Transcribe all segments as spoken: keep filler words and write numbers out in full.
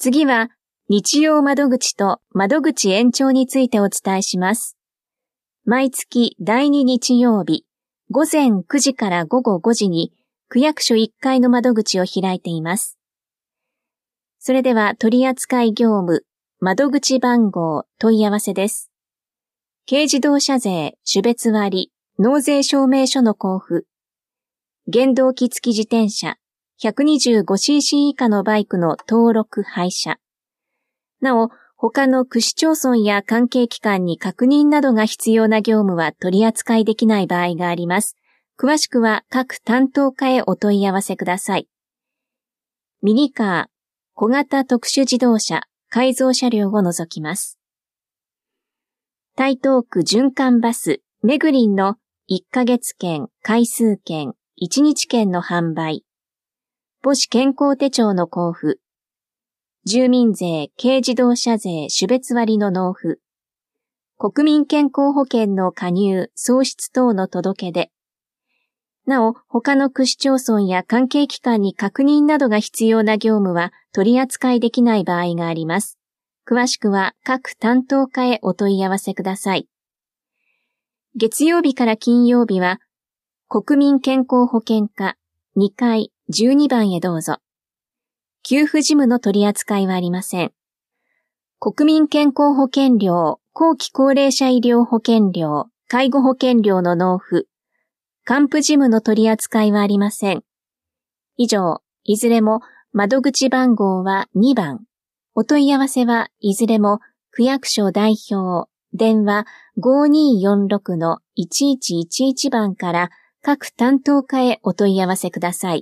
次は日曜窓口と窓口延長についてお伝えします。毎月だいに日曜日、午前くじから午後ごじに区役所いっかいの窓口を開いています。それでは取扱業務、窓口番号、問い合わせです。軽自動車税、種別割、納税証明書の交付、原動機付き自転車、ひゃくにじゅうごシーシー 以下のバイクの登録廃車。なお、他の区市町村や関係機関に確認などが必要な業務は取り扱いできない場合があります。詳しくは各担当課へお問い合わせください。ミニカー、小型特殊自動車、改造車両を除きます。台東区循環バス、メグリンのいっかげつ券、回数券、いちにち券の販売。母子健康手帳の交付。住民税、軽自動車税、種別割の納付。国民健康保険の加入、創出等の届け出。なお、他の区市町村や関係機関に確認などが必要な業務は取り扱いできない場合があります。詳しくは各担当課へお問い合わせください。月曜日から金曜日は、国民健康保険課にかいじゅうにばんへどうぞ。給付事務の取り扱いはありません。国民健康保険料、後期高齢者医療保険料、介護保険料の納付、還付事務の取り扱いはありません。以上、いずれも窓口番号はにばん。お問い合わせはいずれも区役所代表、電話 ごにーよんろくのいちいちいちいち 番から各担当課へお問い合わせください。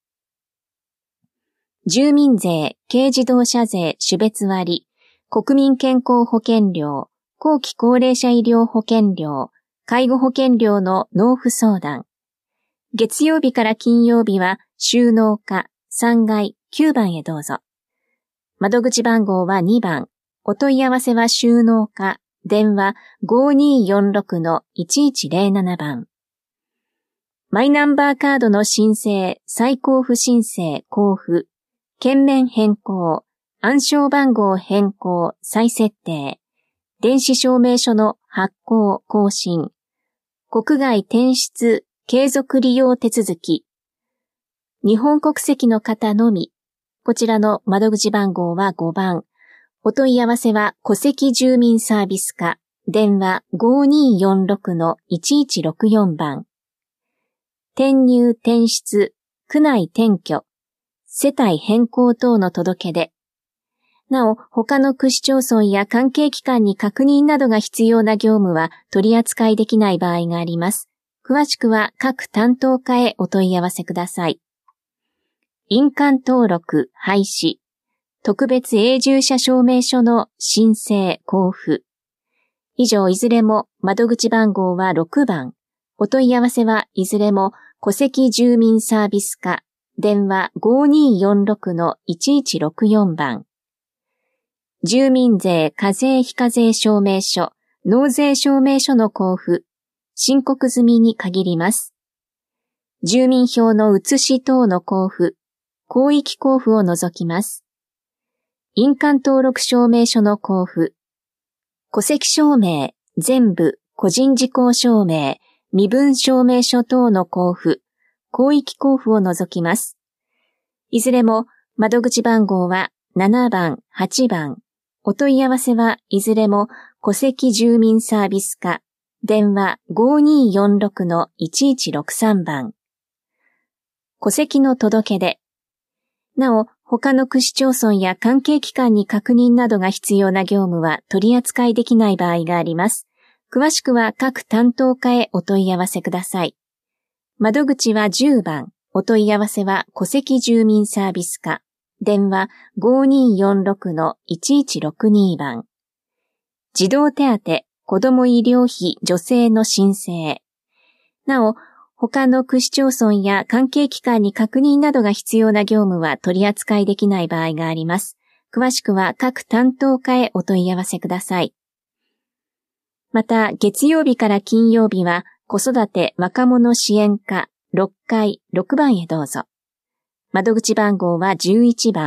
住民税、軽自動車税、種別割、国民健康保険料、後期高齢者医療保険料、介護保険料の納付相談。月曜日から金曜日は収納課さんがいきゅうばんへどうぞ。窓口番号はにばん。お問い合わせは収納課、電話 ごにーよんろくのいちいちぜろなな 番。マイナンバーカードの申請、再交付申請、交付、券面変更、暗証番号変更、再設定、電子証明書の発行、更新、国外転出、継続利用手続き、日本国籍の方のみ、こちらの窓口番号はごばん、お問い合わせは戸籍住民サービス課、電話 ごにーよんろくのいちいちろくよん 番、転入転出、区内転居、世帯変更等の届け出。なお、他の区市町村や関係機関に確認などが必要な業務は取り扱いできない場合があります。詳しくは各担当課へお問い合わせください。印鑑登録、廃止、特別永住者証明書の申請、交付。以上いずれも窓口番号はろくばん。お問い合わせはいずれも戸籍住民サービス課、電話 ごにーよんろくのいちいちろくよん 番。住民税課税非課税証明書、納税証明書の交付、申告済みに限ります。住民票の写し等の交付、広域交付を除きます。印鑑登録証明書の交付、戸籍証明、全部、個人事項証明、身分証明書等の交付、広域交付を除きます。いずれも窓口番号はななばん、はちばん。お問い合わせはいずれも戸籍住民サービス課、電話 ごにーよんろくのいちいちろくさん 番。戸籍の届け出。なお、他の区市町村や関係機関に確認などが必要な業務は取り扱いできない場合があります。詳しくは各担当課へお問い合わせください。窓口はじゅうばん。お問い合わせは戸籍住民サービス課。電話 ごにーよんろくのいちいちろくに 番。児童手当、子ども医療費助成の申請。なお、他の区市町村や関係機関に確認などが必要な業務は取り扱いできない場合があります。詳しくは各担当課へお問い合わせください。また、月曜日から金曜日は子育て若者支援課ろっかいろくばんへどうぞ。窓口番号はじゅういちばん。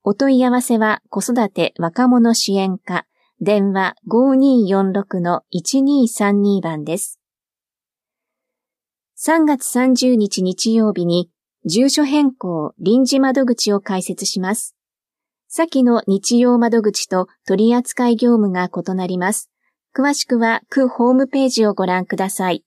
お問い合わせは子育て若者支援課、電話 ごにーよんろくのいちにーさんに 番です。さんがつさんじゅうにち日曜日に住所変更臨時窓口を開設します。先の日曜窓口と取扱業務が異なります。詳しくは区ホームページをご覧ください。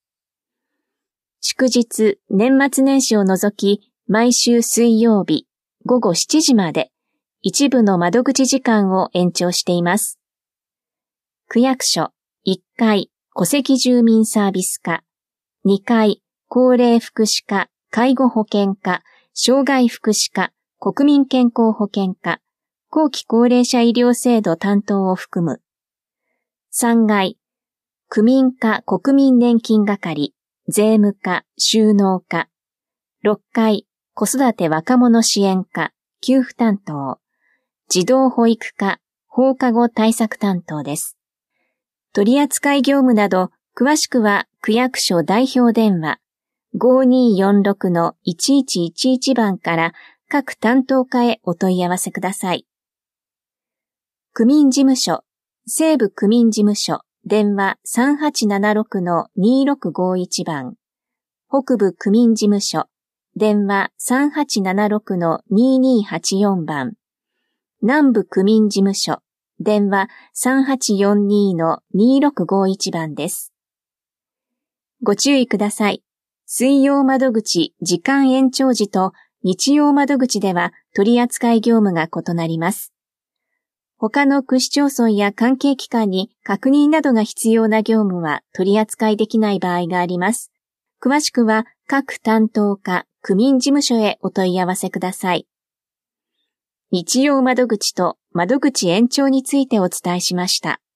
祝日、年末年始を除き、毎週水曜日ごごしちじまで一部の窓口時間を延長しています。区役所いっかい戸籍住民サービス課、にかい高齢福祉課、介護保険課、障害福祉課、国民健康保険課、後期高齢者医療制度担当を含む。さんがい区民課国民年金係、税務課、収納課。ろっかい子育て若者支援課、給付担当。児童保育課、放課後対策担当です。取扱業務など、詳しくは区役所代表電話 ごにーよんろくのいちいちいちいち 番から各担当課へお問い合わせください。区民事務所、西部区民事務所、電話 さんはちななろくのにーろくごいち 番。北部区民事務所、電話 さんはちななろくのにーにーはちよん 番。南部区民事務所、電話 さんはちよんにのにーろくごいち 番です。ご注意ください。水曜窓口時間延長時と日曜窓口では取扱業務が異なります。他の区市町村や関係機関に確認などが必要な業務は取り扱いできない場合があります。詳しくは各担当課、区民事務所へお問い合わせください。日曜窓口と窓口延長についてお伝えしました。